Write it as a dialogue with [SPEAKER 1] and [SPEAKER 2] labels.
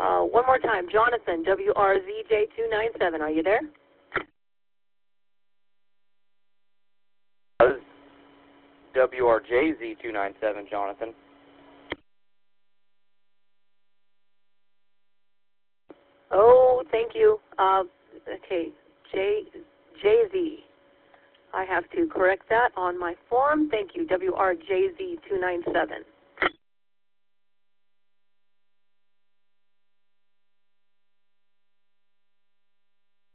[SPEAKER 1] One more time, Jonathan, WRZJ297. Are you there?
[SPEAKER 2] WRJZ297, Jonathan.
[SPEAKER 1] Oh, thank you. Okay, JZ. I have to correct that on my form. Thank you, WRJZ297.